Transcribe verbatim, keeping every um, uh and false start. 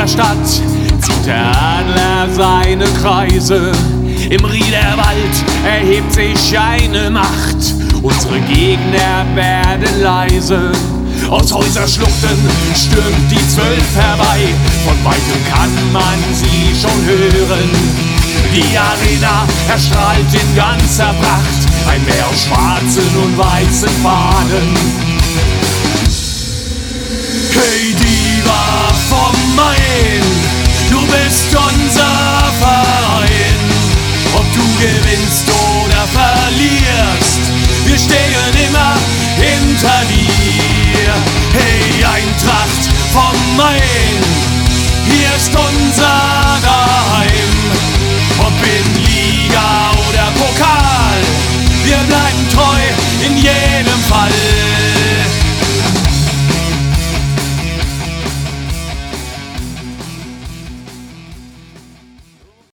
der Stadt zieht der Adler seine Kreise. Im Riederwald erhebt sich eine Macht, unsere Gegner werden leise. Aus Häuserschluchten stürmt die Zwölf herbei, von weitem kann man sie schon hören. Die Arena erstrahlt in ganzer Pracht, ein Meer aus schwarzen und weißen Fahnen. Hey Diva vom Main, du bist unser Verein. Ob du gewinnst oder verlierst, wir stehen immer hinter dir. Hey Eintracht vom Main, hier ist unser